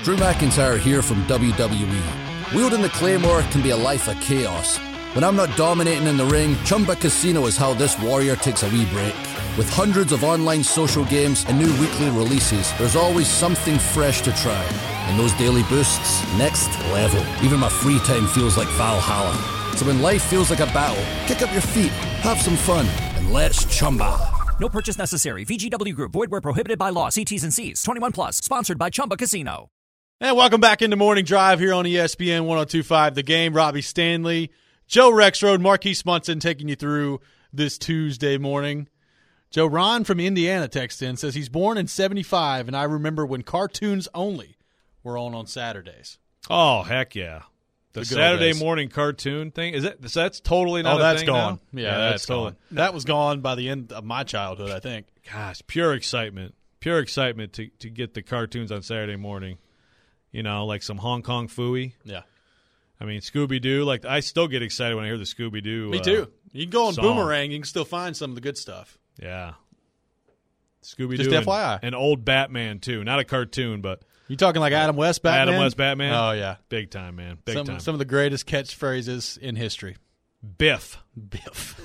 Drew McIntyre here from WWE. Wielding the Claymore can be a life of chaos. When I'm not dominating in the ring, Chumba Casino is how this warrior takes a wee break. With hundreds of online social games and new weekly releases, there's always something fresh to try. And those daily boosts, next level. Even my free time feels like Valhalla. So when life feels like a battle, kick up your feet, have some fun, and let's Chumba. No purchase necessary. VGW Group. Void where prohibited by law. See T's and C's. 21 plus. Sponsored by Chumba Casino. And welcome back into Morning Drive here on ESPN 102.5 The Game. Robbie Stanley, Joe Rexrode, Marquise Munson taking you through this Tuesday morning. Joe, Ron from Indiana texts in, says he's born in 75, and I remember when cartoons only were on Saturdays. Oh, heck yeah. The Saturday morning cartoon thing, that's totally not a thing gone. now? Yeah, that's gone. That was gone by the end of my childhood, I think. Gosh, pure excitement. Pure excitement to get the cartoons on Saturday morning. You know, like some Hong Kong Phooey. Yeah. I mean, Scooby-Doo. Like, I still get excited when I hear the Scooby-Doo Me too. You can go on song. Boomerang. You can still find some of the good stuff. Yeah. Scooby-Doo. Just FYI. And old Batman, too. Not a cartoon, but You talking like Adam West Batman? Adam West Batman. Oh, yeah. Big time, man. Big time. Some of the greatest catchphrases in history. Biff. Biff.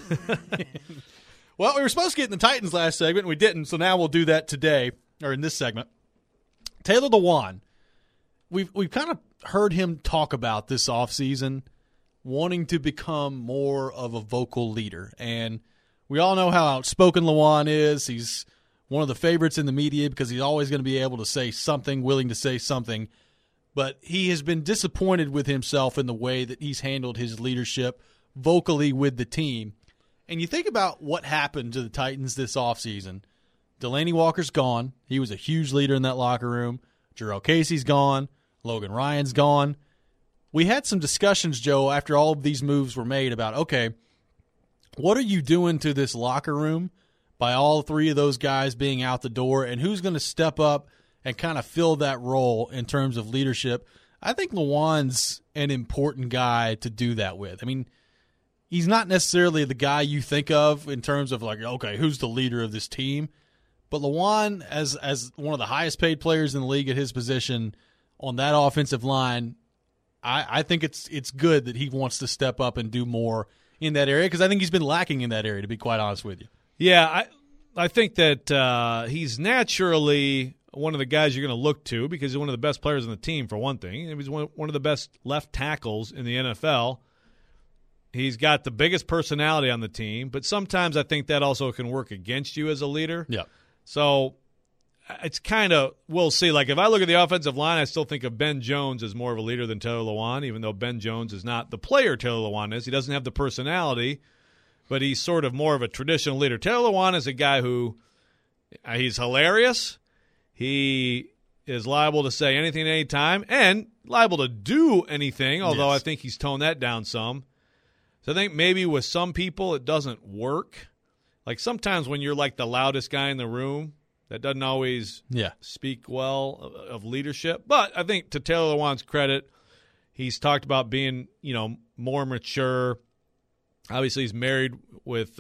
Well, we were supposed to get in the Titans last segment, and we didn't, so now we'll do that today, or in this segment. Taylor Lewan. We've kind of heard him talk about this offseason, wanting to become more of a vocal leader. And we all know how outspoken Lewan is. He's one of the favorites in the media because he's always going to be able to say something, willing to say something. But he has been disappointed with himself in the way that he's handled his leadership vocally with the team. And you think about what happened to the Titans this offseason. Delaney Walker's gone. He was a huge leader in that locker room. Jarrell Casey's gone. Logan Ryan's gone. We had some discussions, Joe, after all of these moves were made about, okay, what are you doing to this locker room by all three of those guys being out the door, and who's going to step up and kind of fill that role in terms of leadership? I think Lewan's an important guy to do that with. I mean, he's not necessarily the guy you think of in terms of like, okay, who's the leader of this team? But Lewan, as one of the highest paid players in the league at his position on that offensive line, I think it's good that he wants to step up and do more in that area because I think he's been lacking in that area, to be quite honest with you. Yeah, I think that he's naturally one of the guys you're going to look to because he's one of the best players on the team, for one thing. He's one of the best left tackles in the NFL. He's got the biggest personality on the team, but sometimes I think that also can work against you as a leader. Yeah. So it's kind of, we'll see. Like, if I look at the offensive line, I still think of Ben Jones as more of a leader than Taylor Lewan, even though Ben Jones is not the player Taylor Lewan is. He doesn't have the personality, but he's sort of more of a traditional leader. Taylor Lewan is a guy who, he's hilarious. He is liable to say anything at any time and liable to do anything, although Yes. I think he's toned that down some. So I think maybe with some people it doesn't work. Like sometimes when you're like the loudest guy in the room, that doesn't always speak well of leadership. But I think to Taylor Lewan's credit, he's talked about being, more mature. Obviously, he's married with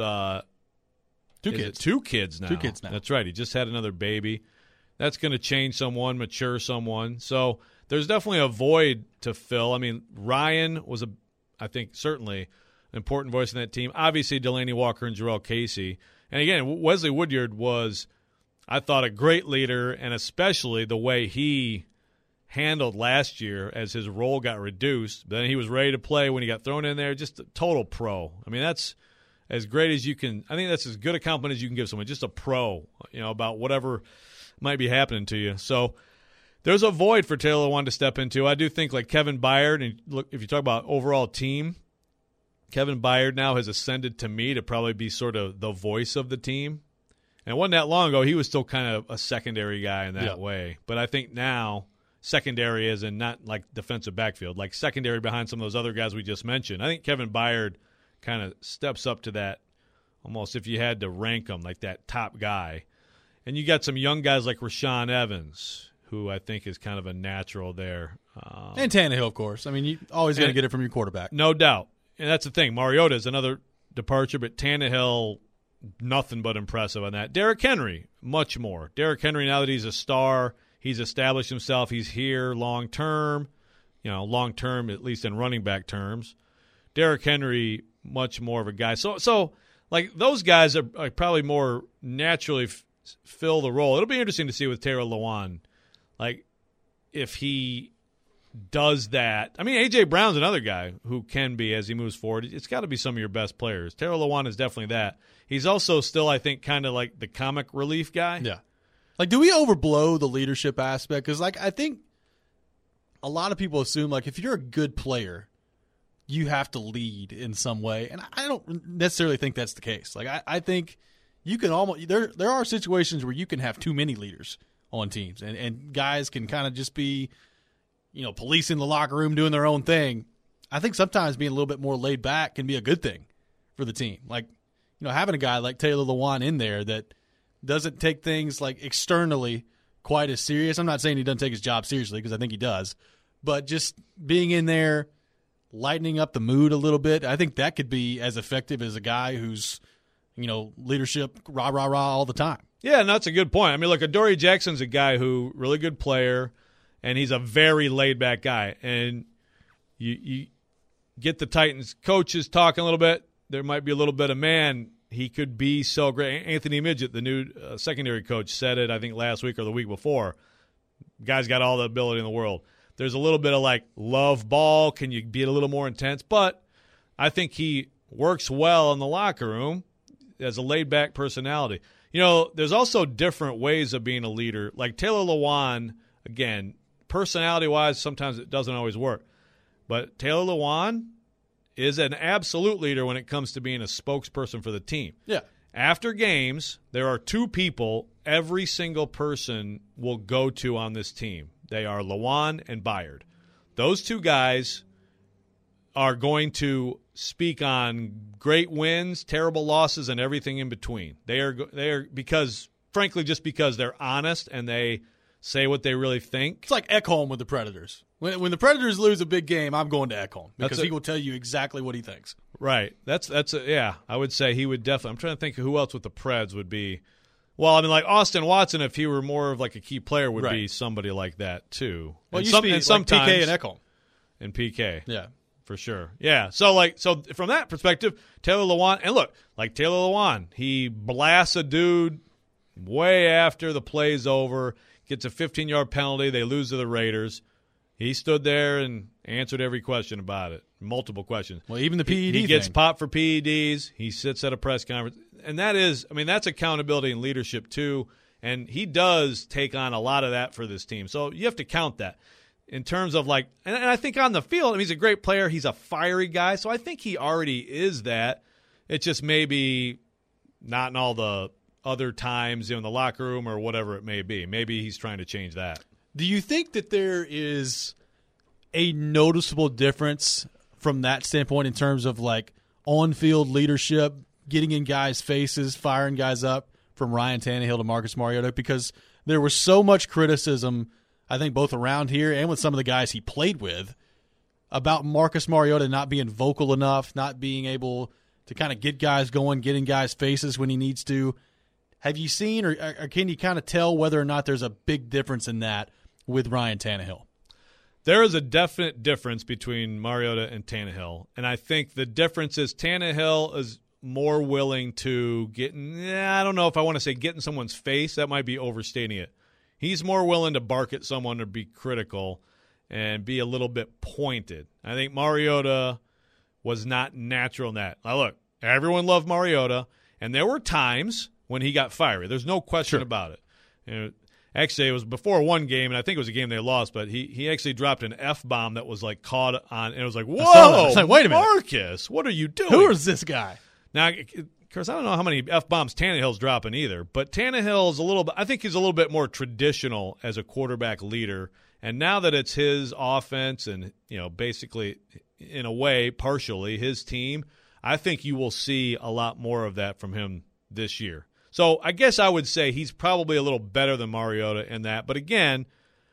two kids now. That's right. He just had another baby. That's going to change someone, mature someone. So there's definitely a void to fill. I mean, Ryan was, I think, certainly an important voice in that team. Obviously, Delaney Walker and Jarrell Casey. And again, Wesley Woodyard was, I thought, a great leader, and especially the way he handled last year as his role got reduced. Then he was ready to play when he got thrown in there. Just a total pro. I mean, that's as great as you can. I think that's as good a compliment as you can give someone. Just a pro, about whatever might be happening to you. So there's a void for Taylor Lewan to step into. I do think like Kevin Byard, and look, if you talk about overall team, Kevin Byard now has ascended to me to probably be sort of the voice of the team. And it wasn't that long ago, he was still kind of a secondary guy in that way. But I think now secondary is in not like defensive backfield, like secondary behind some of those other guys we just mentioned. I think Kevin Byard kind of steps up to that almost, if you had to rank them, like that top guy. And you got some young guys like Rashaan Evans, who I think is kind of a natural there. And Tannehill, of course. I mean, you always got to get it from your quarterback. No doubt. And that's the thing. Mariota is another departure, but Tannehill, nothing but impressive on that. Derrick Henry, much more. Derrick Henry, now that he's a star, He's established himself. He's here long term, long term at least in running back terms. Derrick Henry, much more of a guy. So like those guys are probably more naturally fill the role. It'll be interesting to see with Taylor Lewan, like if he does that. I mean, A.J. Brown's another guy who can be as he moves forward. It's got to be some of your best players. Taylor Lewan is definitely that. He's also still, I think, kind of like the comic relief guy. Yeah. Like, do we overblow the leadership aspect? Because, like, I think a lot of people assume, like, if you're a good player, you have to lead in some way. And I don't necessarily think that's the case. Like, I think you can almost – there are situations where you can have too many leaders on teams. And guys can kind of just be – policing the locker room, doing their own thing. I think sometimes being a little bit more laid back can be a good thing for the team. Like, having a guy like Taylor Lewan in there that doesn't take things like externally quite as serious. I'm not saying he doesn't take his job seriously because I think he does. But just being in there, lightening up the mood a little bit, I think that could be as effective as a guy who's, leadership, rah, rah, rah all the time. Yeah, and that's a good point. I mean, look, Adoree Jackson's a guy who really good player, and he's a very laid-back guy. And you get the Titans coaches talking a little bit. There might be a little bit of, man, he could be so great. Anthony Midget, the new secondary coach, said it, I think, last week or the week before. Guy's got all the ability in the world. There's a little bit of, like, love ball. Can you be a little more intense? But I think he works well in the locker room as a laid-back personality. There's also different ways of being a leader. Like Taylor Lewan, again, personality-wise, sometimes it doesn't always work. But Taylor Lewan is an absolute leader when it comes to being a spokesperson for the team. Yeah. After games, there are two people every single person will go to on this team. They are Lewan and Byard. Those two guys are going to speak on great wins, terrible losses, and everything in between. They are because, frankly, just because they're honest and they say what they really think. It's like Ekholm with the Predators. When the Predators lose a big game, I'm going to Ekholm because he will tell you exactly what he thinks. Right. Yeah, I would say he would definitely. I'm trying to think of who else with the Preds would be. Well, I mean, like Austin Watson, if he were more of like a key player, would be somebody like that too. Well, and sometimes PK and Ekholm. And PK. Yeah. For sure. Yeah. So from that perspective, Taylor Lewan, and look, like Taylor Lewan, he blasts a dude way after the play's over, gets a 15-yard penalty, they lose to the Raiders. He stood there and answered every question about it, multiple questions. Well, even the PED He gets popped for PEDs. He sits at a press conference. And that's accountability and leadership too. And he does take on a lot of that for this team. So you have to count that. In terms of and I think on the field, he's a great player. He's a fiery guy. So I think he already is that. It's just maybe not in all the other times in the locker room or whatever it may be. Maybe he's trying to change that. Do you think that there is a noticeable difference from that standpoint in terms of on-field leadership, getting in guys' faces, firing guys up from Ryan Tannehill to Marcus Mariota? Because there was so much criticism, I think, both around here and with some of the guys he played with, about Marcus Mariota not being vocal enough, not being able to kind of get guys going, get in guys' faces when he needs to. Have you seen or can you kind of tell whether or not there's a big difference in that with Ryan Tannehill? There is a definite difference between Mariota and Tannehill, and I think the difference is Tannehill is more willing to I don't know if I want to say get in someone's face. That might be overstating it. He's more willing to bark at someone or be critical and be a little bit pointed. I think Mariota was not natural in that. Now, look, everyone loved Mariota, and there were times when he got fiery. There's no question about it. Actually, it was before one game, and I think it was a game they lost, but he actually dropped an F-bomb that was caught on, and it was like, whoa, wait a minute. Marcus, what are you doing? Who is this guy? Now, of course, I don't know how many F-bombs Tannehill's dropping either, but Tannehill's I think he's a little bit more traditional as a quarterback leader, and now that it's his offense and, basically, in a way, partially his team, I think you will see a lot more of that from him this year. So I guess I would say he's probably a little better than Mariota in that. But again,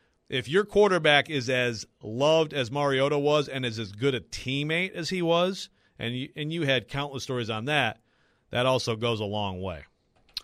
if your quarterback is as loved as Mariota was and is as good a teammate as he was, and you had countless stories on that, that also goes a long way.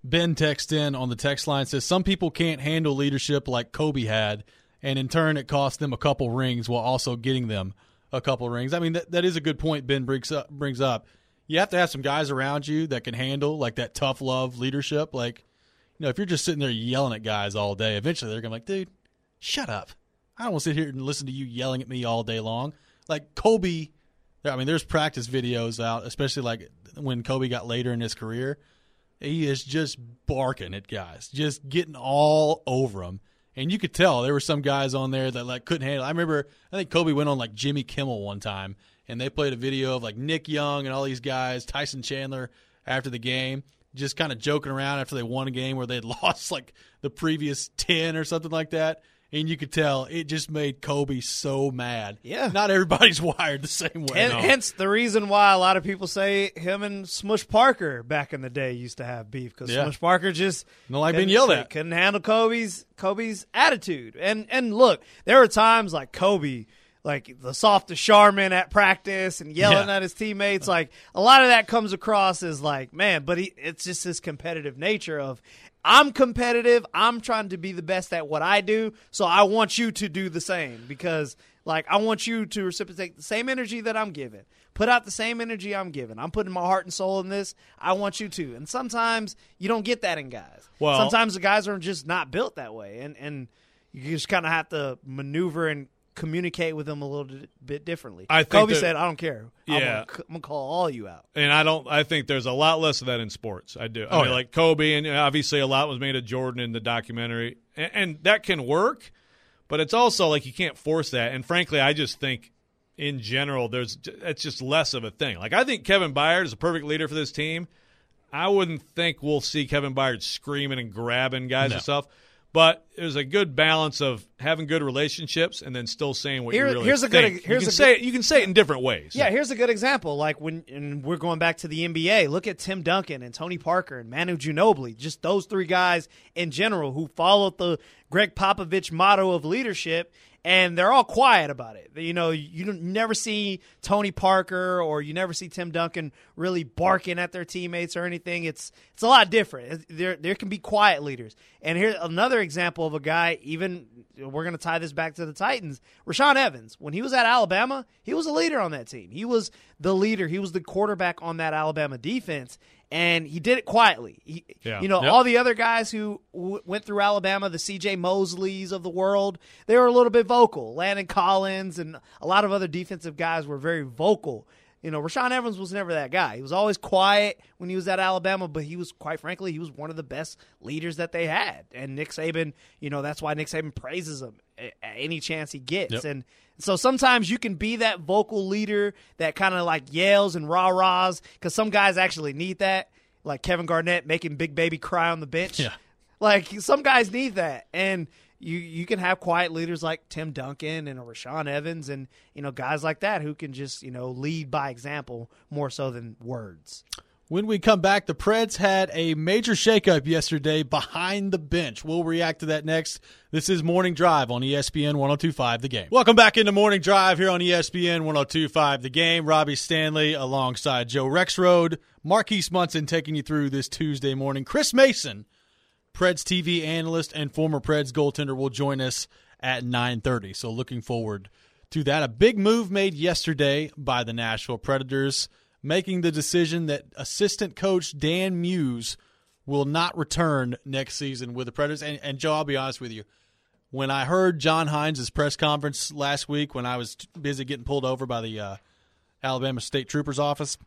Ben texts in on the text line, says, some people can't handle leadership like Kobe had, and in turn it cost them a couple rings while also getting them a couple rings. I mean, that is a good point Ben brings up. You have to have some guys around you that can handle like that tough love leadership. Like, if you're just sitting there yelling at guys all day, eventually they're going to be like, dude, shut up. I don't want to sit here and listen to you yelling at me all day long. Like Kobe, I mean, there's practice videos out, especially like when Kobe got later in his career. He is just barking at guys, just getting all over them. And you could tell there were some guys on there that like couldn't handle it. I think Kobe went on like Jimmy Kimmel one time, and they played a video of like Nick Young and all these guys, Tyson Chandler after the game, just kind of joking around after they won a game where they had lost like the previous 10 or something like that. And you could tell it just made Kobe so mad. Yeah. Not everybody's wired the same way. And hence the reason why a lot of people say him and Smush Parker back in the day used to have beef, because Smush Parker just don't like being yelled at. Couldn't handle Kobe's attitude. And look, there were times like Kobe, like the softest Charmin at practice and yelling at his teammates. Like a lot of that comes across as like, man, but it's just this competitive nature of, I'm competitive. I'm trying to be the best at what I do, so I want you to do the same, because like I want you to reciprocate the same energy that I'm giving. Put out the same energy I'm giving. I'm putting my heart and soul in this. I want you to. And sometimes you don't get that in guys. Well, sometimes the guys are just not built that way, and you just kind of have to maneuver and communicate with them a little bit differently. Kobe said, I don't care. I'm gonna call all you out. And I think there's a lot less of that in sports. I do. I mean, like Kobe, and obviously a lot was made of Jordan in the documentary, and that can work, but it's also like you can't force that. And frankly, I just think in general it's just less of a thing. Like I think Kevin Byard is a perfect leader for this team. I wouldn't think we'll see Kevin Byard screaming and grabbing guys and stuff. But there's a good balance of having good relationships and then still saying what you really think. You can say it in different ways. Yeah, here's a good example. Like and we're going back to the NBA. Look at Tim Duncan and Tony Parker and Manu Ginobili. Just those three guys in general who followed the Greg Popovich motto of leadership. And they're all quiet about it. You never see Tony Parker or you never see Tim Duncan really barking at their teammates or anything. It's a lot different. There can be quiet leaders. And here's another example of a guy, even we're going to tie this back to the Titans, Rashaan Evans. When he was at Alabama, he was a leader on that team. He was the leader. He was the quarterback on that Alabama defense. And he did it quietly. All the other guys who went through Alabama, the C.J. Mosleys of the world, they were a little bit vocal. Landon Collins and a lot of other defensive guys were very vocal. Rashaan Evans was never that guy. He was always quiet when he was at Alabama, but he was, quite frankly, he was one of the best leaders that they had. And Nick Saban, that's why Nick Saban praises him any chance he gets. Yep. And so sometimes you can be that vocal leader that kind of like yells and rah-rahs, because some guys actually need that, like Kevin Garnett making Big Baby cry on the bench. Yeah. Like some guys need that. And you can have quiet leaders like Tim Duncan and Rashaan Evans and guys like that who can just lead by example more so than words. When we come back, the Preds had a major shakeup yesterday behind the bench. We'll react to that next. This is Morning Drive on ESPN 102.5 The Game. Welcome back into Morning Drive here on ESPN 102.5 The Game. Robbie Stanley alongside Joe Rexrode. Marquise Munson taking you through this Tuesday morning. Chris Mason, Preds TV analyst and former Preds goaltender, will join us at 9:30. So looking forward to that. A big move made yesterday by the Nashville Predators, making the decision that assistant coach Dan Muse will not return next season with the Predators. And Joe, I'll be honest with you. When I heard John Hines' press conference last week when I was busy getting pulled over by the Alabama State Troopers office,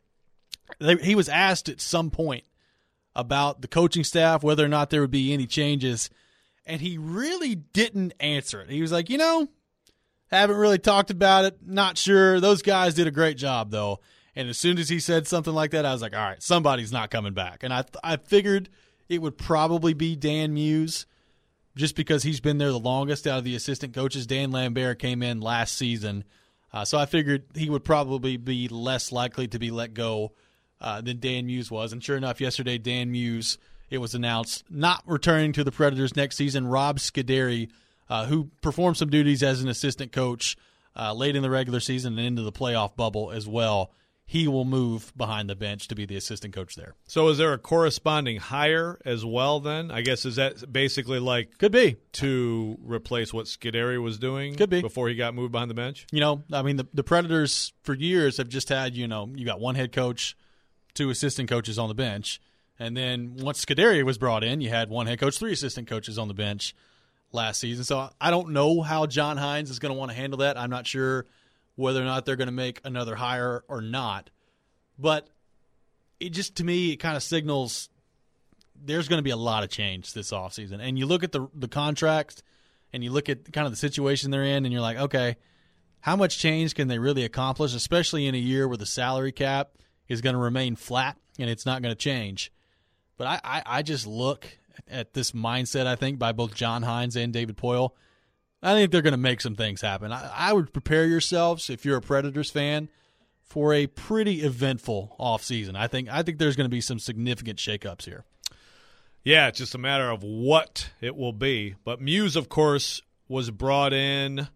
he was asked at some point about the coaching staff, whether or not there would be any changes, and he really didn't answer it. He was like, haven't really talked about it, not sure. Those guys did a great job, though. And as soon as he said something like that, I was like, all right, somebody's not coming back. And I figured it would probably be Dan Muse, just because he's been there the longest out of the assistant coaches. Dan Lambert came in last season. So I figured he would probably be less likely to be let go than Dan Muse was. And sure enough, yesterday, Dan Muse, it was announced, not returning to the Predators next season. Rob Scuderi, who performed some duties as an assistant coach late in the regular season and into the playoff bubble as well, he will move behind the bench to be the assistant coach there. So is there a corresponding hire as well then? I guess is that basically like could be to replace what Scuderi was doing could be before he got moved behind the bench? I mean, the Predators for years have just had, you got one head coach, 2 assistant coaches on the bench. And then once Scuderi was brought in, you had one head coach, 3 assistant coaches on the bench last season. So I don't know how John Hines is going to want to handle that. I'm not sure whether or not they're going to make another hire or not. But it just, to me, it kind of signals there's going to be a lot of change this offseason. And you look at the contracts and you look at kind of the situation they're in and you're like, okay, how much change can they really accomplish, especially in a year where the salary cap is going to remain flat and it's not going to change. But I just look at this mindset, I think, by both John Hines and David Poile. I think they're going to make some things happen. I would prepare yourselves, if you're a Predators fan, for a pretty eventful offseason. I think there's going to be some significant shakeups here. Yeah, it's just a matter of what it will be. But Muse, of course, was brought in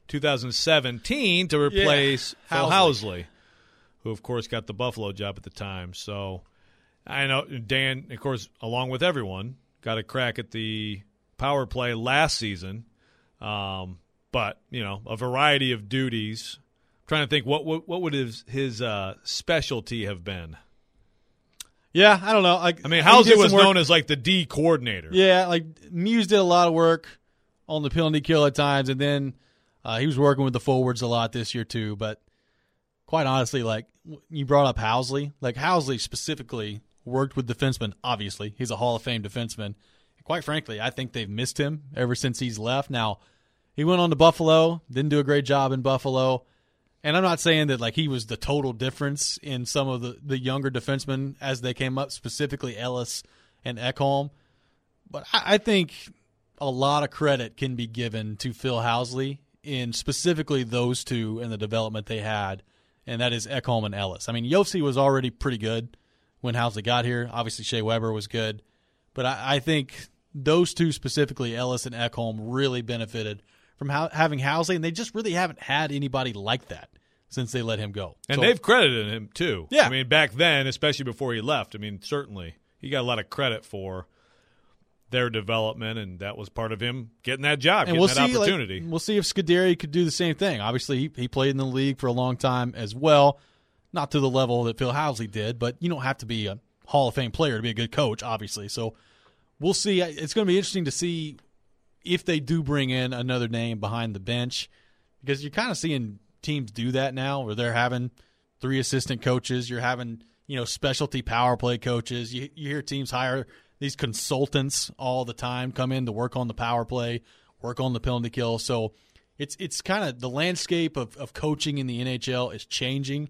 2017 to replace Phil Housley, who, of course, got the Buffalo job at the time. So I know Dan, of course, along with everyone, got a crack at the power play last season. But, a variety of duties. I'm trying to think what would his specialty have been? Yeah, I don't know. Housley was known as like the D coordinator. Yeah, like Muse did a lot of work on the penalty kill at times, and then he was working with the forwards a lot this year too. But quite honestly, like you brought up Housley, like Housley specifically worked with defensemen. Obviously, he's a Hall of Fame defenseman. Quite frankly, I think they've missed him ever since he's left. Now, he went on to Buffalo, didn't do a great job in Buffalo. And I'm not saying that like he was the total difference in some of the younger defensemen as they came up, specifically Ellis and Ekholm. But I think a lot of credit can be given to Phil Housley in specifically those two and the development they had, and that is Ekholm and Ellis. I mean, Yossi was already pretty good when Housley got here. Obviously, Shea Weber was good. But I think those two specifically, Ellis and Ekholm, really benefited from having Housley, and they just really haven't had anybody like that since they let him go. And they've credited him, too. Yeah. I mean, back then, especially before he left, certainly he got a lot of credit for their development, and that was part of him getting that job, and getting that opportunity. We'll see if Scuderi could do the same thing. Obviously, he played in the league for a long time as well, not to the level that Phil Housley did, but you don't have to be a Hall of Fame player to be a good coach, obviously. So we'll see. It's going to be interesting to see if they do bring in another name behind the bench, because you're kind of seeing teams do that now where they're having 3 assistant coaches. You're having, specialty power play coaches. You hear teams hire these consultants all the time, come in to work on the power play, work on the penalty kill. So it's kind of the landscape of coaching in the NHL is changing.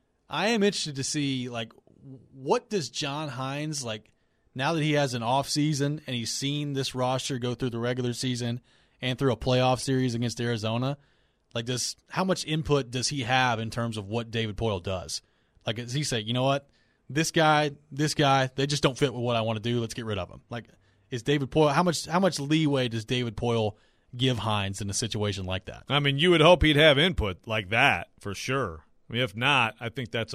I am interested to see, like, what does John Hines, like, now that he has an off season and he's seen this roster go through the regular season and through a playoff series against Arizona, like, how much input does he have in terms of what David Poile does? Like, does he say, you know what, this guy, they just don't fit with what I want to do. Let's get rid of him. Like, is David Poile, how much leeway does David Poile give Hines in a situation like that? I mean, you would hope he'd have input like that for sure. I mean, if not, I think that's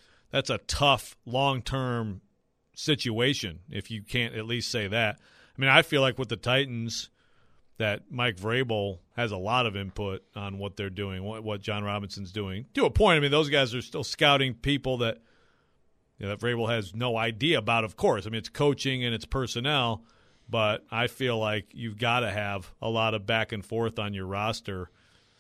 a tough long-term situation if you can't at least say that. I mean, I feel like with the Titans that Mike Vrabel has a lot of input on what they're doing, what John Robinson's doing. To a point, I mean, those guys are still scouting people that that Vrabel has no idea about, of course. I mean, it's coaching and it's personnel, but I feel like you've got to have a lot of back and forth on your roster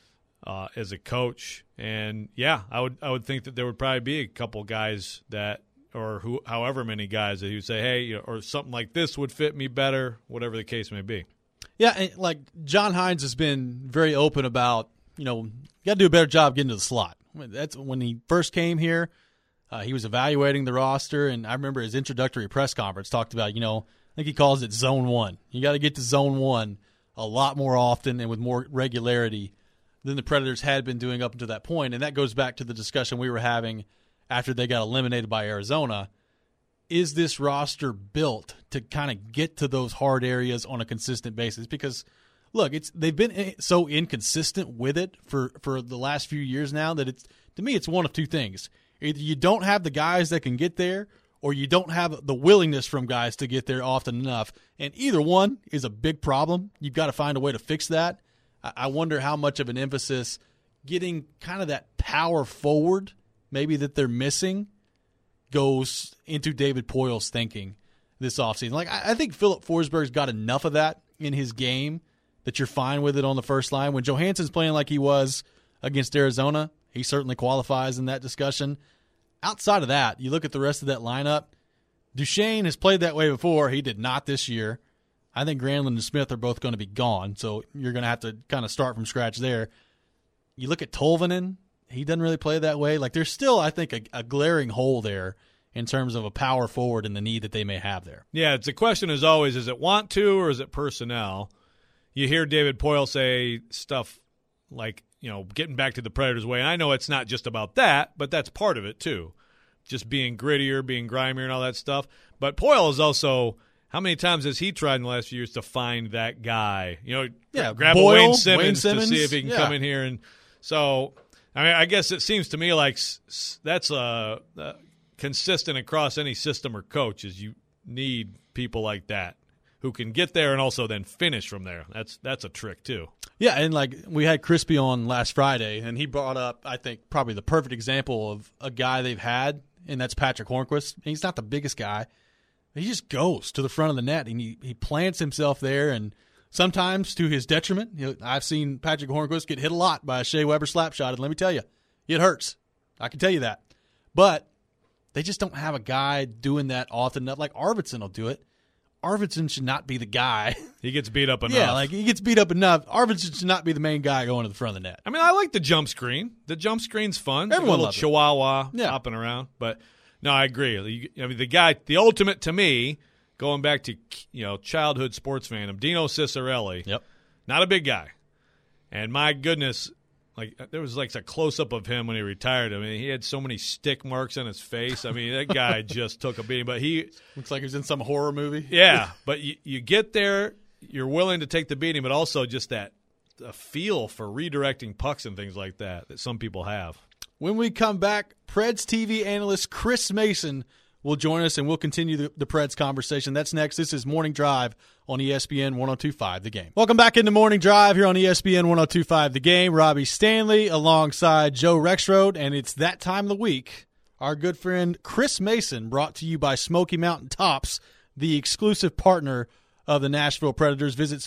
as a coach. And, yeah, I would think that there would probably be a couple guys that however many guys that you say, hey, or something like this would fit me better, whatever the case may be. Yeah, and like John Hines has been very open about, you got to do a better job getting to the slot. That's when he first came here. He was evaluating the roster, and I remember his introductory press conference talked about, I think he calls it Zone 1. You got to get to Zone 1 a lot more often and with more regularity than the Predators had been doing up until that point. And that goes back to the discussion we were having after they got eliminated by Arizona. Is this roster built to kind of get to those hard areas on a consistent basis? Because, look, they've been so inconsistent with it for the last few years now that to me it's one of two things. Either you don't have the guys that can get there, or you don't have the willingness from guys to get there often enough. And either one is a big problem. You've got to find a way to fix that. I wonder how much of an emphasis getting kind of that power forward maybe that they're missing goes into David Poyle's thinking this offseason. Like, I think Philip Forsberg's got enough of that in his game that you're fine with it on the first line. When Johansson's playing like he was against Arizona, he certainly qualifies in that discussion. Outside of that, you look at the rest of that lineup. Duchesne has played that way before. He did not this year. I think Granlund and Smith are both going to be gone, so you're going to have to kind of start from scratch there. You look at Tolvanen. He doesn't really play that way. Like, there's still, I think, a glaring hole there in terms of a power forward and the need that they may have there. Yeah, it's a question as always, is it want to or is it personnel? You hear David Poile say stuff like, getting back to the Predators' way. I know it's not just about that, but that's part of it too. Just being grittier, being grimier and all that stuff. But Poile is also, how many times has he tried in the last few years to find that guy? Grab Boyle, Wayne Simmons to see if he can come in here. And so, I guess it seems to me like that's consistent across any system or coach is you need people like that who can get there and also then finish from there. That's a trick too. Yeah, and like we had Crispy on last Friday, and he brought up, I think, probably the perfect example of a guy they've had, and that's Patrick Hornquist. He's not the biggest guy. He just goes to the front of the net, and he plants himself there, and sometimes to his detriment. I've seen Patrick Hornquist get hit a lot by a Shea Weber slap shot, and let me tell you, it hurts. I can tell you that. But they just don't have a guy doing that often enough. Like Arvidsson will do it. Arvidsson should not be the guy. He gets beat up enough. Yeah, like he gets beat up enough. Arvidsson should not be the main guy going to the front of the net. I mean, I like the jump screen. The jump screen's fun. Everyone loves chihuahua hopping around. But no, I agree. I mean, the ultimate to me, going back to childhood sports fandom, Dino Ciccarelli. Yep. Not a big guy, and my goodness. Like, there was like a close-up of him when he retired. I mean, he had so many stick marks on his face. I mean, that guy just took a beating. But he looks like he was in some horror movie. Yeah, but you get there, you're willing to take the beating, but also just a feel for redirecting pucks and things like that some people have. When we come back, Preds TV analyst Chris Mason will join us, and we'll continue the Preds conversation. That's next. This is Morning Drive on ESPN 102.5 The Game. Welcome back into Morning Drive here on ESPN 102.5 The Game. Robbie Stanley alongside Joe Rexrode, and it's that time of the week. Our good friend Chris Mason, brought to you by Smoky Mountain Tops, the exclusive partner of the Nashville Predators. Visit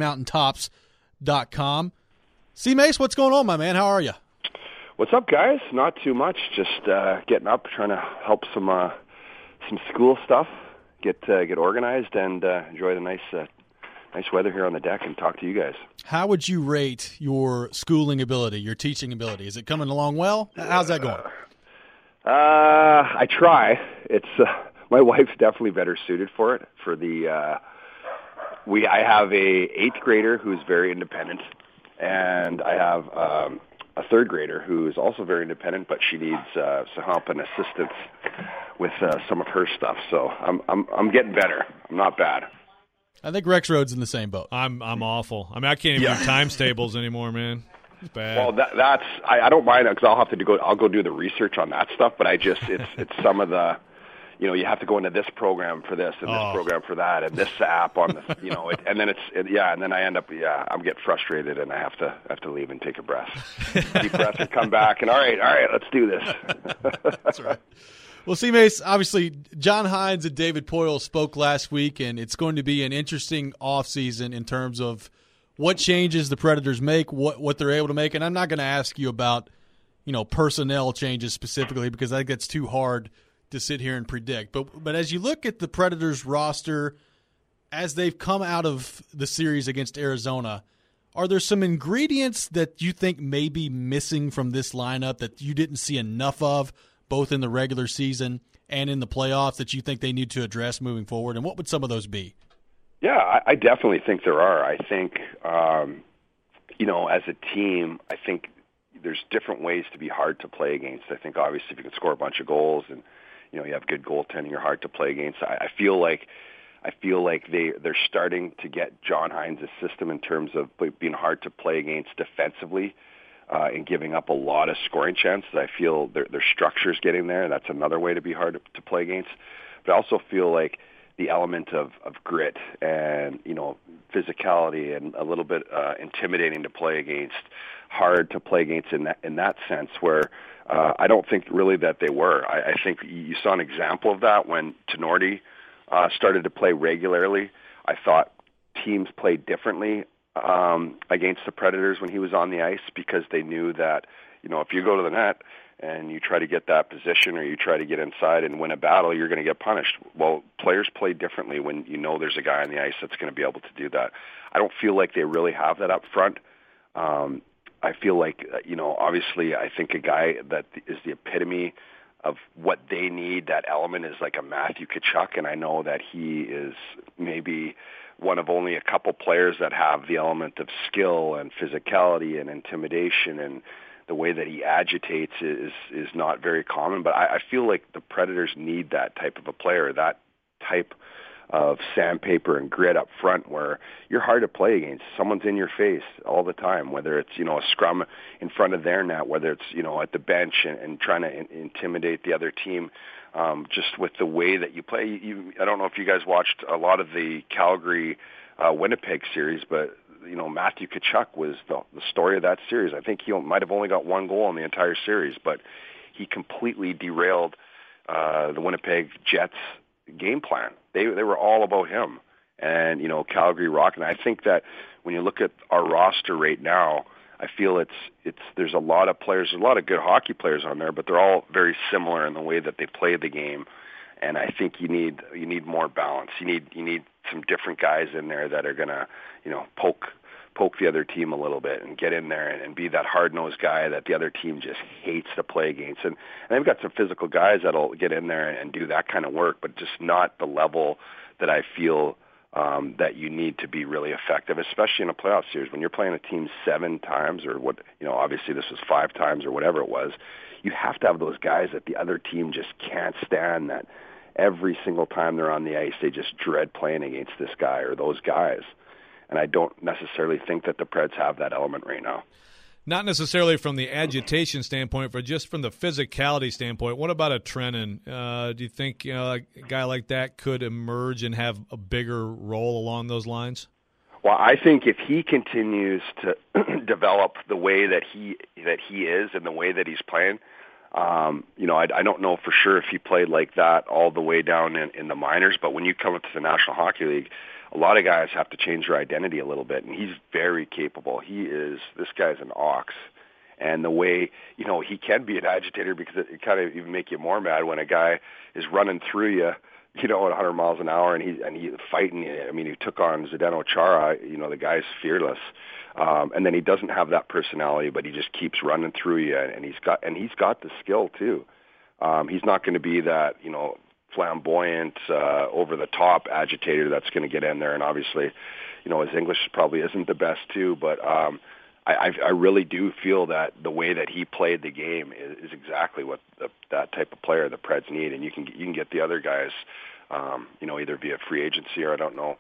SmokyMountainTops.com. C. Mace, what's going on, my man? How are you? What's up, guys? Not too much. Just getting up, trying to help some school stuff, get organized, and enjoy the nice weather here on the deck and talk to you guys. How would you rate your schooling ability, your teaching ability? Is it coming along well? How's that going? I try. It's my wife's definitely better suited for it. I have a 8th grader who's very independent, and I have a 3rd grader who is also very independent, but she needs some help and assistance with some of her stuff. So I'm getting better. I'm not bad. I think Rexrode's in the same boat. I'm awful. I mean, I can't even do times tables anymore, man. It's bad. Well, that's I don't mind because I'll have to go. I'll go do the research on that stuff. But it's some of the. You have to go into this program for this and this program for that and this app on the, and then and then I end up, I'm getting frustrated and I have to leave and take a breath, deep breath and come back and all right, let's do this. That's right. Well, C-Mace, obviously John Hynes and David Poile spoke last week, and it's going to be an interesting offseason in terms of what changes the Predators make, what they're able to make. And I'm not going to ask you about, personnel changes specifically because I think that's too hard to sit here and predict. But as you look at the Predators roster as they've come out of the series against Arizona, are there some ingredients that you think may be missing from this lineup that you didn't see enough of both in the regular season and in the playoffs that you think they need to address moving forward? And what would some of those be? Yeah, I definitely think there are. I think, as a team, I think there's different ways to be hard to play against. I think obviously if you can score a bunch of goals and you have good goaltending, you're hard to play against. I feel like they're starting to get John Hynes' system in terms of being hard to play against defensively. and giving up a lot of scoring chances. I feel their structure's getting there. That's another way to be hard to play against. But I also feel like the element of grit and, physicality and a little bit intimidating to play against, hard to play against in that sense, where I don't think really that they were. I think you saw an example of that when Tenorti started to play regularly. I thought teams played differently against the Predators when he was on the ice, because they knew that, if you go to the net and you try to get that position or you try to get inside and win a battle, you're going to get punished. Well, players play differently when there's a guy on the ice that's going to be able to do that. I don't feel like they really have that up front. I feel like, obviously I think a guy that is the epitome of what they need, that element, is like a Matthew Tkachuk, and I know that he is maybe one of only a couple players that have the element of skill and physicality and intimidation, and the way that he agitates is not very common. But I feel like the Predators need that type of a player, that type of sandpaper and grit up front, where you're hard to play against. Someone's in your face all the time, whether it's, a scrum in front of their net, whether it's, at the bench and trying to intimidate the other team, just with the way that you play. I don't know if you guys watched a lot of the Calgary Winnipeg series, but Matthew Tkachuk was the story of that series. I think he might have only got one goal in the entire series, but he completely derailed the Winnipeg Jets game plan. They were all about him, and Calgary Rock. And I think that when you look at our roster right now, I feel there's a lot of players, there's a lot of good hockey players on there, but they're all very similar in the way that they play the game. And I think you need more balance. You need some different guys in there that are gonna poke the other team a little bit and get in there and be that hard-nosed guy that the other team just hates to play against. And they've got some physical guys that'll get in there and do that kind of work, but just not the level that I feel that you need to be really effective, especially in a playoff series. When you're playing a team 7 times, or obviously this was 5 times or whatever it was, you have to have those guys that the other team just can't stand, that every single time they're on the ice, they just dread playing against this guy or those guys. And I don't necessarily think that the Preds have that element right now. Not necessarily from the agitation standpoint, but just from the physicality standpoint. What about a Trenin? Do you think a guy like that could emerge and have a bigger role along those lines? Well, I think if he continues to develop the way that he is and the way that he's playing, I don't know for sure if he played like that all the way down in the minors, but when you come up to the National Hockey League, a lot of guys have to change their identity a little bit, and he's very capable. This guy's an ox. And the way, he can be an agitator, because it kind of even make you more mad when a guy is running through you, at 100 miles an hour, and he's fighting. I mean, he took on Zdeno Chara. The guy's fearless. And then he doesn't have that personality, but he just keeps running through you, and he's got the skill too. He's not going to be that, flamboyant, over-the-top agitator that's going to get in there. And obviously, his English probably isn't the best too, but I really do feel that the way that he played the game is exactly what that type of player the Preds need. And you can get the other guys, either via free agency, or I don't know,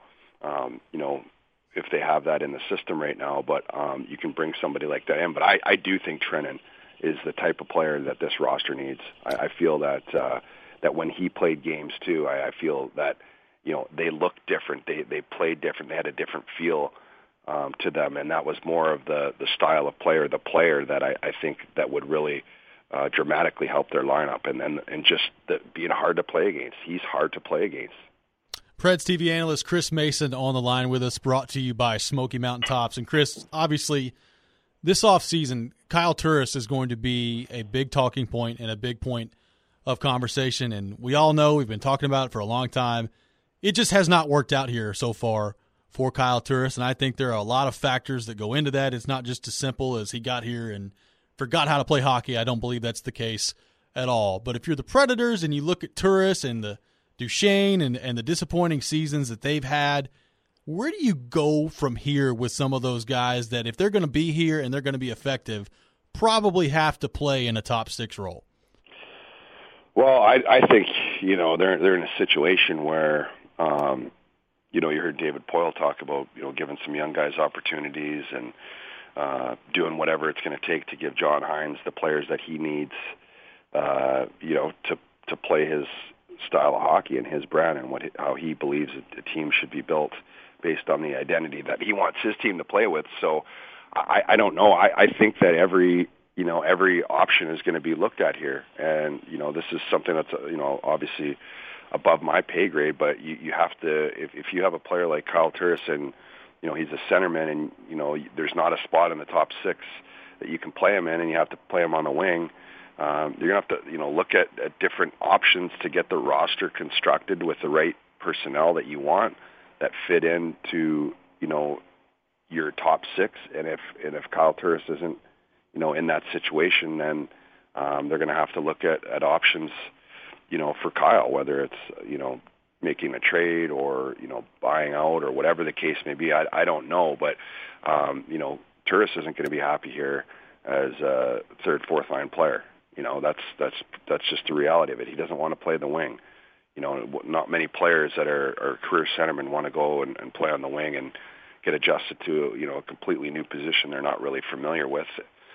if they have that in the system right now, but you can bring somebody like that in. But I do think Trenin is the type of player that this roster needs. I feel that when he played games too, I feel that they looked different, they played different, they had a different feel to them, and that was more of the style of player, the player that I think that would really dramatically help their lineup, and just being hard to play against. He's hard to play against. Preds TV analyst Chris Mason on the line with us, brought to you by Smoky Mountain Tops. And Chris, obviously, this offseason, Kyle Turris is going to be a big talking point and a big point of conversation, and we all know, we've been talking about it for a long time. It just has not worked out here so far for Kyle Turris, and I think there are a lot of factors that go into that. It's not just as simple as he got here and forgot how to play hockey. I don't believe that's the case at all. But if you're the Predators and you look at Turris and the Duchesne and the disappointing seasons that they've had, where do you go from here with some of those guys that, if they're going to be here and they're going to be effective, probably have to play in a top 6 role? Well, I think, they're in a situation where, you heard David Poile talk about, giving some young guys opportunities, and doing whatever it's going to take to give John Hynes the players that he needs, to play his style of hockey and his brand and how he believes a team should be built based on the identity that he wants his team to play with. So I don't know. I think that every option is going to be looked at here. And, this is something that's, obviously above my pay grade, but you have to, if you have a player like Kyle Turris and, he's a centerman and, there's not a spot in the top 6 that you can play him in and you have to play him on the wing, you're going to have to, look at different options to get the roster constructed with the right personnel that you want that fit into, your top 6. And if Kyle Turris isn't, in that situation, then they're going to have to look at options, for Kyle, whether it's, making a trade or, buying out or whatever the case may be. I don't know, but, Turris isn't going to be happy here as a 3rd, 4th line player. That's just the reality of it. He doesn't want to play the wing. Not many players that are career centermen want to go and play on the wing and get adjusted to, a completely new position they're not really familiar with.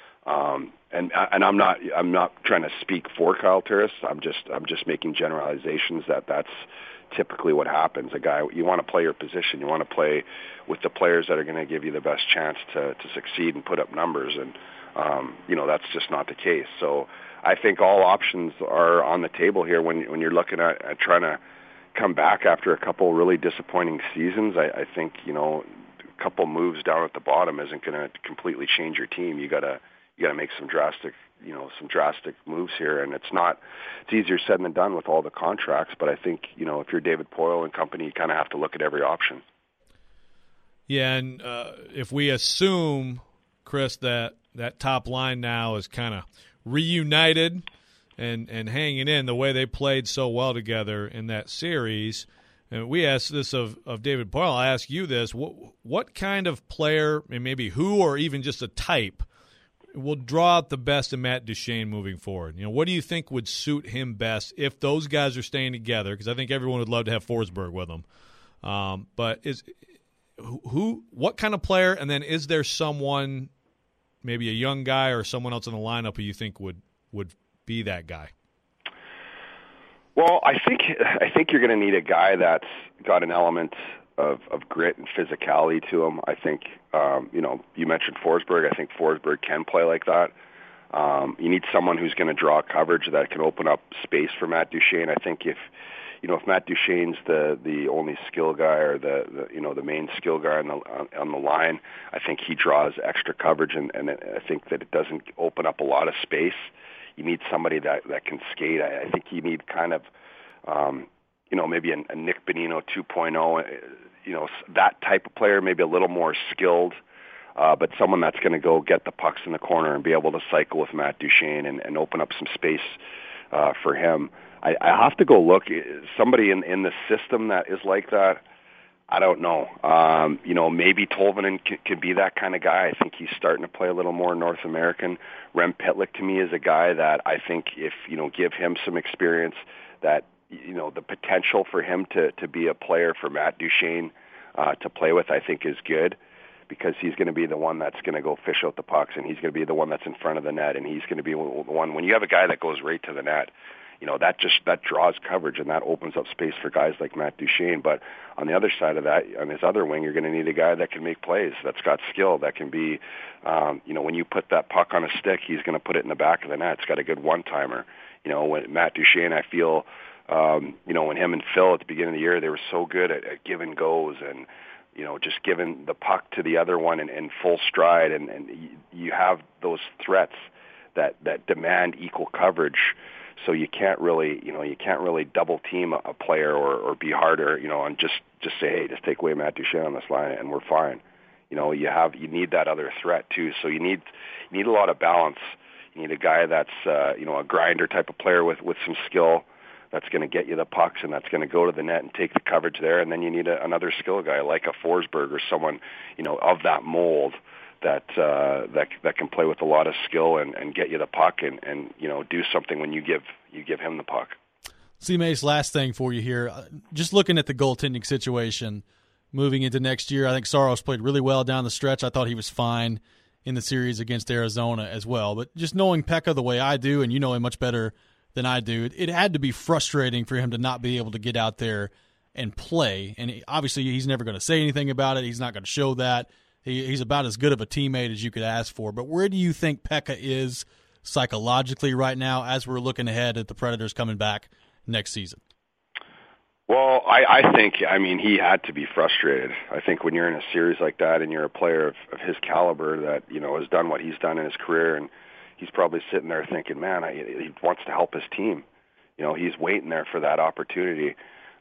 And I'm not trying to speak for Kyle Turris. I'm just making generalizations that's typically what happens. A guy, you want to play your position. You want to play with the players that are going to give you the best chance to succeed and put up numbers. And, that's just not the case. So I think all options are on the table here when you're looking at trying to come back after a couple really disappointing seasons. I think, a couple moves down at the bottom isn't going to completely change your team. You got to make some drastic moves here, and it's easier said than done with all the contracts, but I think, if you're David Poile and company, you kind of have to look at every option. Yeah, and if we assume, Chris, that top line now is kind of reunited and hanging in the way they played so well together in that series, and we asked this of David Poile, I ask you this, what kind of player, and maybe who or even just a type, will draw out the best in Matt Duchene moving forward? What do you think would suit him best if those guys are staying together? Because I think everyone would love to have Forsberg with them. But what kind of player, and then is there someone, maybe a young guy or someone else in the lineup who you think would be that guy? Well, I think you're going to need a guy that's got an element of grit and physicality to him. I think, you mentioned Forsberg. I think Forsberg can play like that. You need someone who's going to draw coverage that can open up space for Matt Duchene. I think if Matt Duchene's the only skill guy or the main skill guy on the line, I think he draws extra coverage, and I think that it doesn't open up a lot of space. You need somebody that can skate. I think you need kind of, maybe a Nick Bonino 2.0, that type of player, maybe a little more skilled, but someone that's going to go get the pucks in the corner and be able to cycle with Matt Duchene and open up some space for him. I have to go look. Somebody in the system that is like that, I don't know. Maybe Tolvanen could be that kind of guy. I think he's starting to play a little more North American. Rem Pitlick, to me, is a guy that I think if, give him some experience, that, the potential for him to be a player for Matt Duchene to play with, I think is good, because he's going to be the one that's going to go fish out the pucks, and he's going to be the one that's in front of the net, and he's going to be the one, when you have a guy that goes right to the net, that draws coverage, and that opens up space for guys like Matt Duchene. But on the other side of that, on his other wing, you're going to need a guy that can make plays, that's got skill, that can be, when you put that puck on a stick, he's going to put it in the back of the net. It's got a good one-timer. When Matt Duchene, I feel, when him and Phil at the beginning of the year, they were so good at giving goes and, just giving the puck to the other one in full stride, and you have those threats that demand equal coverage. So you can't really double team a player or be harder, and just say, hey, just take away Matt Duchene on this line and we're fine. You need that other threat too. So you need a lot of balance. You need a guy that's a grinder type of player with some skill that's going to get you the pucks and that's going to go to the net and take the coverage there. And then you need another skill guy like a Forsberg or someone of that mold that can play with a lot of skill and get you the puck and do something when you give him the puck. See, Mace, last thing for you here. Just looking at the goaltending situation moving into next year, I think Saros played really well down the stretch. I thought he was fine. in the series against Arizona as well. But just knowing Pekka the way I do, and you know him much better than I do, it had to be frustrating for him to not be able to get out there and play. And obviously he's never going to say anything about it. He's not going to show that. He's about as good of a teammate as you could ask for. But where do you think Pekka is psychologically right now as we're looking ahead at the Predators coming back next season? Well, I think, he had to be frustrated. I think when you're in a series like that and you're a player of his caliber that, has done what he's done in his career, and he's probably sitting there thinking, man, he wants to help his team. He's waiting there for that opportunity,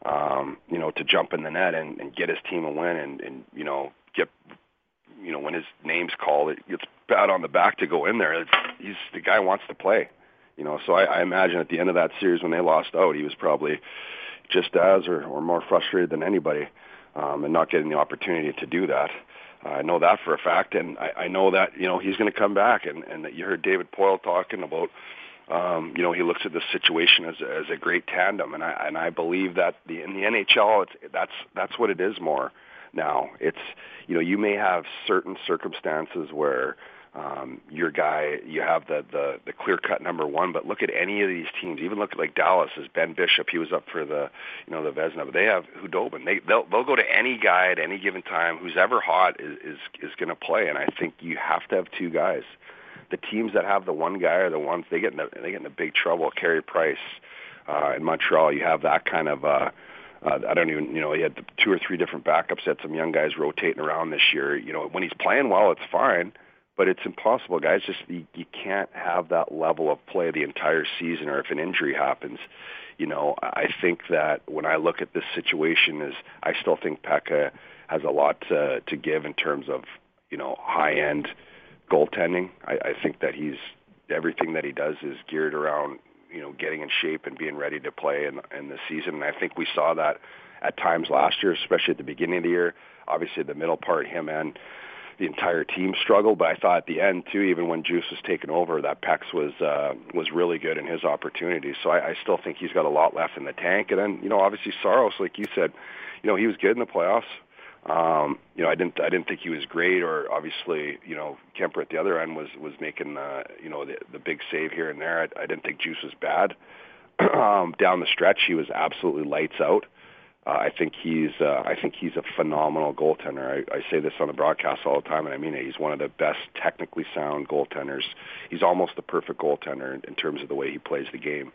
to jump in the net and get his team a win and get, when his name's called, it gets pat on the back to go in there. The guy wants to play, so I imagine at the end of that series when they lost out, he was probably just as or more frustrated than anybody, and not getting the opportunity to do that. I know that for a fact, and I know that he's going to come back, and that you heard David Poile talking about. He looks at this situation as a great tandem, and I believe that in the NHL, that's what it is more now. It's you may have certain circumstances where your guy, you have the clear-cut number one, but look at any of these teams. Even look at like Dallas as Ben Bishop. He was up for the the Vezina, but they have Hudobin. They'll go to any guy at any given time who's ever hot is going to play, and I think you have to have two guys. The teams that have the one guy are the ones they get in the big trouble. Carey Price in Montreal, you have that kind of. I don't even, he had 2 or 3 different backups. Had some young guys rotating around this year. When he's playing well, it's fine. But it's impossible, guys. Just you can't have that level of play the entire season, or if an injury happens. I think that when I look at this situation, I still think Pekka has a lot to give in terms of high-end goaltending. I think that everything that he does is geared around getting in shape and being ready to play in the season. And I think we saw that at times last year, especially at the beginning of the year. Obviously, the middle part, him and the entire team struggled, but I thought at the end too, even when Juice was taken over, that Pex was really good in his opportunities. So I still think he's got a lot left in the tank. And then obviously Saros, like you said, he was good in the playoffs. I didn't think he was great, or obviously Kemper at the other end was making the big save here and there. I didn't think Juice was bad. Down the stretch, he was absolutely lights out. I think he's a phenomenal goaltender. I say this on the broadcast all the time, and I mean it. He's one of the best technically sound goaltenders. He's almost the perfect goaltender in terms of the way he plays the game.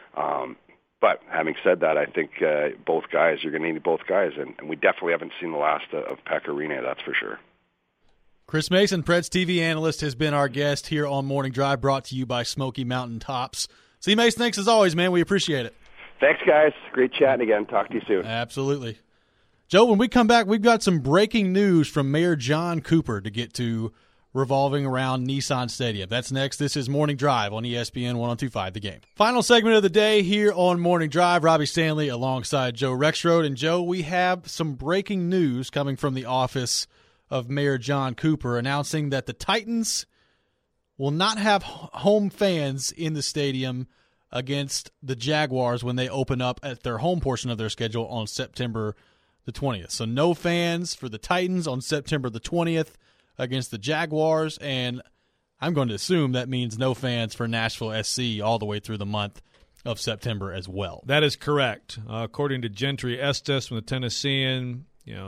But having said that, I think both guys, you're going to need both guys, and we definitely haven't seen the last of Pekka Rinne, that's for sure. Chris Mason, Preds TV analyst, has been our guest here on Morning Drive, brought to you by Smoky Mountain Tops. C. Mason, thanks as always, man. We appreciate it. Thanks, guys. Great chatting again. Talk to you soon. Absolutely. Joe, when we come back, we've got some breaking news from Mayor John Cooper to get to revolving around Nissan Stadium. That's next. This is Morning Drive on ESPN 102.5 The Game. Final segment of the day here on Morning Drive. Robbie Stanley alongside Joe Rexrode. And, Joe, we have some breaking news coming from the office of Mayor John Cooper announcing that the Titans will not have home fans in the stadium against the Jaguars when they open up at their home portion of their schedule on September the 20th. So no fans for the Titans on September the 20th against the Jaguars, and I'm going to assume that means no fans for Nashville SC all the way through the month of September as well. That is correct. According to Gentry Estes from the Tennessean,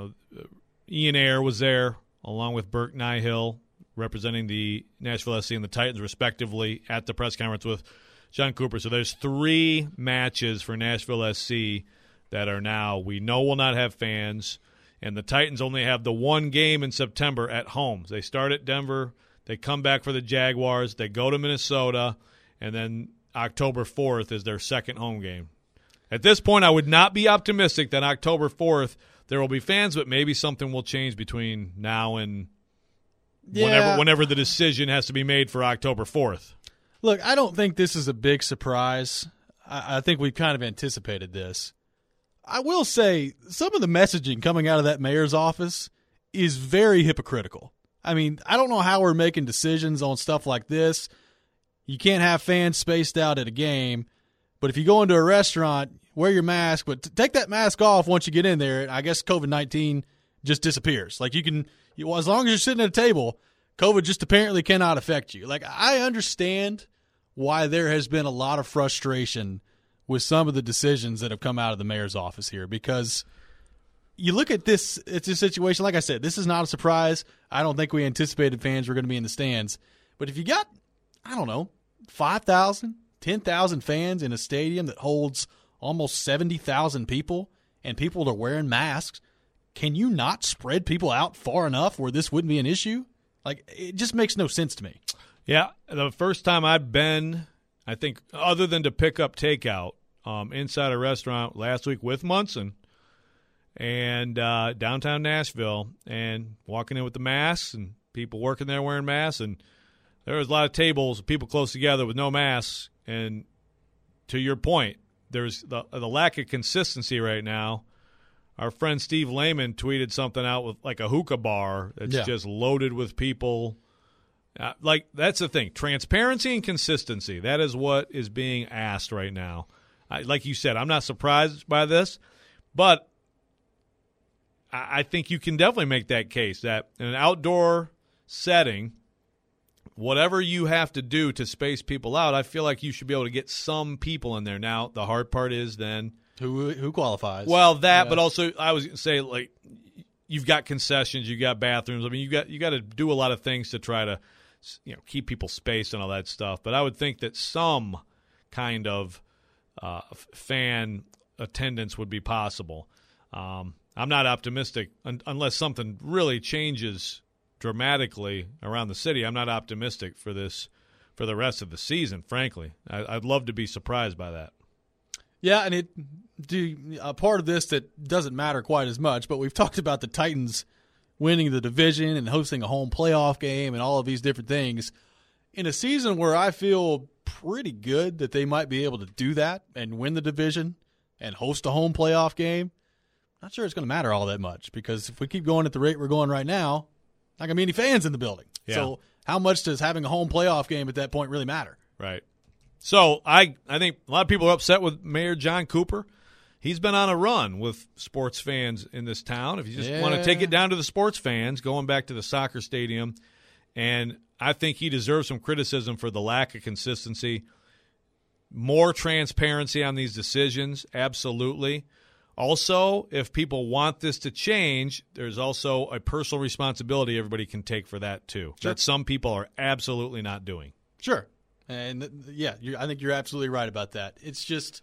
Ian Ayre was there along with Burke Nihill representing the Nashville SC and the Titans respectively at the press conference with John Cooper. So there's 3 matches for Nashville SC that are now we know will not have fans, and the Titans only have the one game in September at home. They start at Denver, they come back for the Jaguars, they go to Minnesota, and then October 4th is their second home game. At this point, I would not be optimistic that October 4th there will be fans, but maybe something will change between now and whenever the decision has to be made for October 4th. Look, I don't think this is a big surprise. I think we've kind of anticipated this. I will say some of the messaging coming out of that mayor's office is very hypocritical. I mean, I don't know how we're making decisions on stuff like this. You can't have fans spaced out at a game, but if you go into a restaurant, wear your mask, but take that mask off once you get in there. I guess COVID-19 just disappears. Like as long as you're sitting at a table, COVID just apparently cannot affect you. Like, I understand why there has been a lot of frustration with some of the decisions that have come out of the mayor's office here, because you look at this, it's a situation, like I said, this is not a surprise. I don't think we anticipated fans were going to be in the stands. But if you got, 5,000, 10,000 fans in a stadium that holds almost 70,000 people, and people are wearing masks, can you not spread people out far enough where this wouldn't be an issue? Like, it just makes no sense to me. Yeah, the first time I've been, I think, other than to pick up takeout, inside a restaurant last week with Munson and downtown Nashville, and walking in with the masks and people working there wearing masks, and there was a lot of tables, people close together with no masks. And to your point, there's the lack of consistency right now. Our friend Steve Lehman tweeted something out with like a hookah bar that's just loaded with people. That's the thing. Transparency and consistency. That is what is being asked right now. Like you said, I'm not surprised by this, but I think you can definitely make that case that in an outdoor setting, whatever you have to do to space people out, I feel like you should be able to get some people in there. Now, the hard part is then who qualifies. Well, but also I was going to say, like, you've got concessions, you've got bathrooms. I mean, you got to do a lot of things to try to, keep people spaced and all that stuff. But I would think that some kind of fan attendance would be possible. I'm not optimistic unless something really changes dramatically around the city. I'm not optimistic for this for the rest of the season, frankly. I'd love to be surprised by that. Yeah, and a part of this that doesn't matter quite as much, but we've talked about the Titans winning the division and hosting a home playoff game and all of these different things in a season where I feel pretty good that they might be able to do that and win the division and host a home playoff game. Not sure it's going to matter all that much, because if we keep going at the rate we're going right now, not going to be any fans in the building. Yeah. So how much does having a home playoff game at that point really matter? Right. So I think a lot of people are upset with Mayor John Cooper. He's been on a run with sports fans in this town. If you just want to take it down to the sports fans, going back to the soccer stadium, and I think he deserves some criticism for the lack of consistency. More transparency on these decisions, absolutely. Also, if people want this to change, there's also a personal responsibility everybody can take for that too. Sure. That some people are absolutely not doing. Sure. And, I think you're absolutely right about that. It's just,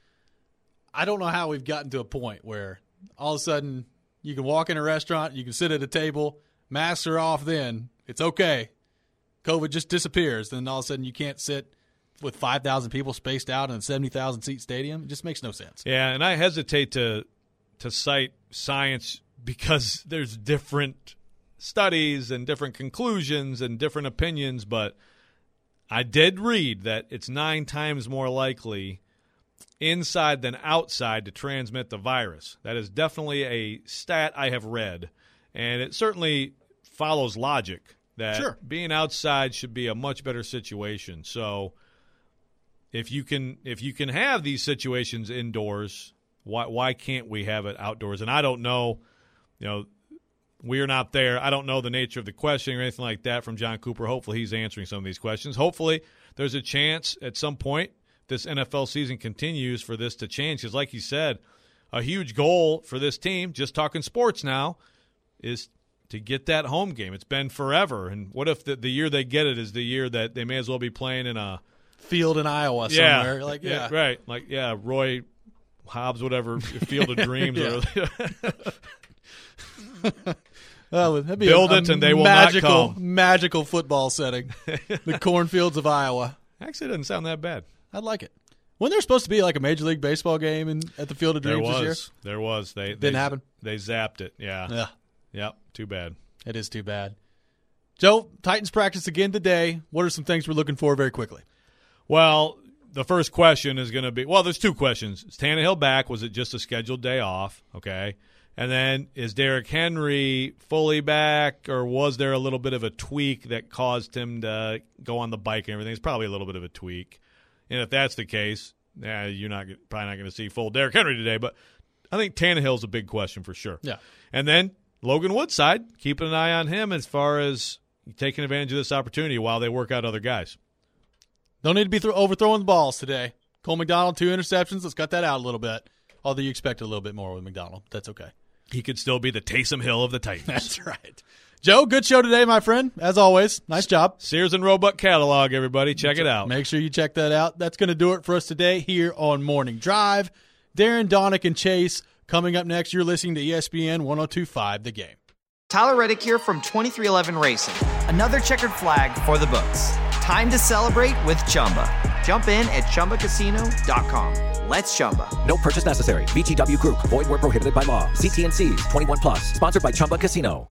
I don't know how we've gotten to a point where all of a sudden you can walk in a restaurant, you can sit at a table, masks are off then, it's okay. COVID just disappears. Then all of a sudden you can't sit with 5,000 people spaced out in a 70,000-seat stadium. It just makes no sense. Yeah, and I hesitate to cite science because there's different studies and different conclusions and different opinions, but I did read that it's 9 times more likely inside than outside to transmit the virus. That is definitely a stat I have read, and it certainly follows logic that being outside should be a much better situation. So if you can have these situations indoors, why can't we have it outdoors? And I don't know, we are not there. I don't know the nature of the question or anything like that from John Cooper. Hopefully he's answering some of these questions. Hopefully there's a chance at some point this NFL season continues for this to change. Because like you said, a huge goal for this team, just talking sports now, is to get that home game. It's been forever. And what if the year they get it is the year that they may as well be playing in a field in Iowa somewhere? Right. Roy Hobbs, whatever, Field of Dreams. That'd be build it and they will not come. Magical football setting. The cornfields of Iowa. Actually, it doesn't sound that bad. I'd like it. Wasn't there supposed to be like a Major League Baseball game at the Field of Dreams this year? There was. Didn't happen? They zapped it, yeah. Yep, too bad. It is too bad. Joe, Titans practice again today. What are some things we're looking for very quickly? Well, the first question is going to be, there's 2 questions. Is Tannehill back? Was it just a scheduled day off? Okay. And then is Derrick Henry fully back, or was there a little bit of a tweak that caused him to go on the bike and everything? It's probably a little bit of a tweak. And if that's the case, you're probably not going to see full Derrick Henry today. But I think Tannehill's a big question for sure. Yeah. And then Logan Woodside, keeping an eye on him as far as taking advantage of this opportunity while they work out other guys. Don't need to be overthrowing the balls today. Cole McDonald, 2 interceptions. Let's cut that out a little bit. Although you expected a little bit more with McDonald. That's okay. He could still be the Taysom Hill of the Titans. That's right. Joe, good show today, my friend. As always, nice job. Sears and Roebuck catalog, everybody. Check it out. Make sure you check that out. That's going to do it for us today here on Morning Drive. Darren, Donick, and Chase coming up next. You're listening to ESPN 102.5 The Game. Tyler Reddick here from 2311 Racing. Another checkered flag for the books. Time to celebrate with Chumba. Jump in at ChumbaCasino.com. Let's Chumba. No purchase necessary. VGW Group. Void where prohibited by law. See T&Cs. 21+. Sponsored by Chumba Casino.